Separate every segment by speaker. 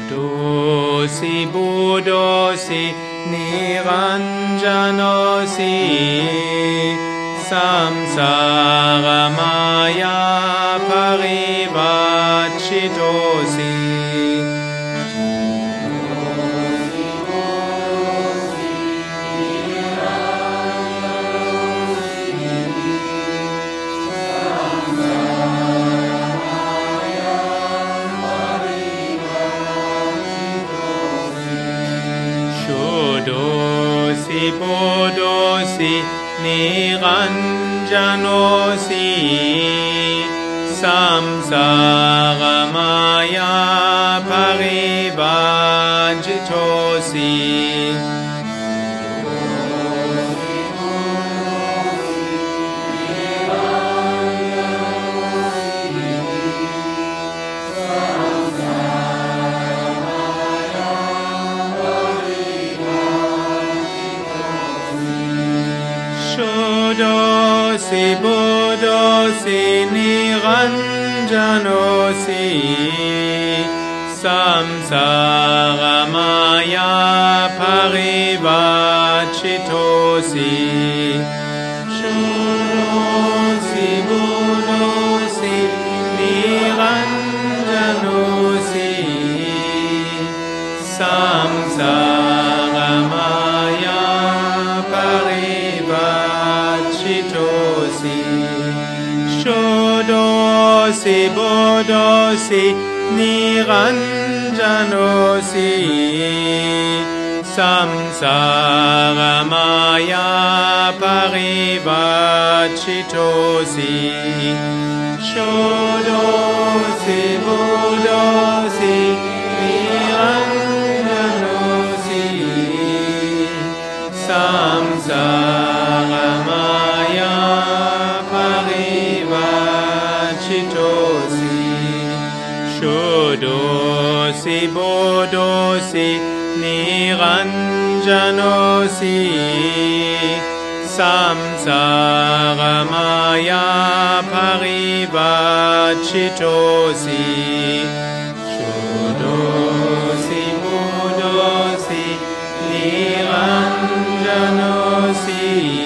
Speaker 1: Shudosi Budosi Niranjanosi Samsara Maya Parivachitosi Shudosi Budosi Niranjanosi Samsara Maya Parivachitosi Shudosi Budosi Niranjanosi Samsara Maya Parivachitosi Shudosi Budosi Niranjanosi Samsara Maya Parivachitosi Shudosi Budosi Niranjanosi Samsara Maya Parivachitosi Shudosi Budosi Niranjanosi Samsara Maya Parivachitosi Shudosi Budosi Niranjanosi Samsara Maya Parivachitosi Shudosi Budosi Niranjanosi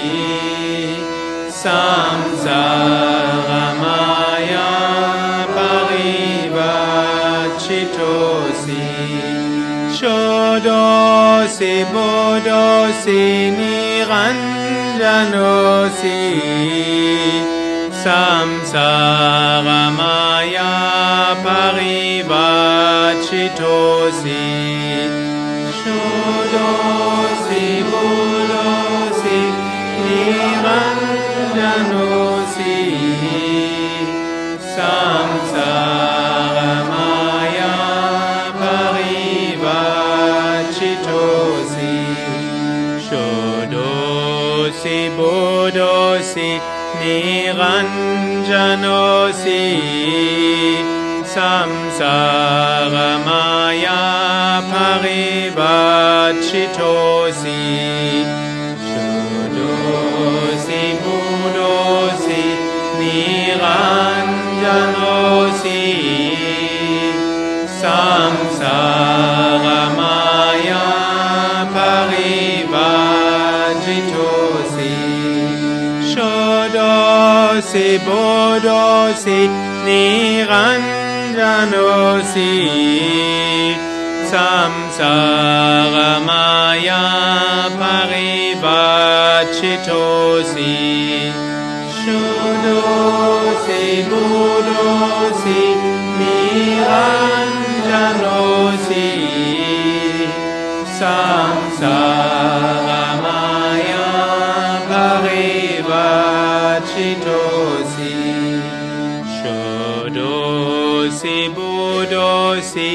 Speaker 1: Samsara Maya Parivachitosi Shudosi Budosi Niranjanosi Samsara Maya Parivachitosi Shudosi Budosi Niranjanosi Samsara Maya Parivachitosi Shudosi Budosi Niranjanosi Samsara Maya Parivachitosi Shudosi Budosi Niranjanosi Samsara Maya Parivachitosi Shudosi Budosi Niranjanosi Samsara Maya Parivachitosi Shudosi Budosi Niranjanosi Samsara Maya Parivachitosi Shudosi Budosi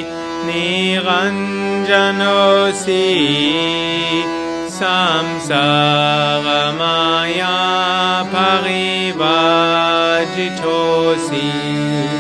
Speaker 1: Niranjanosi Samsara Maya Parivachitosi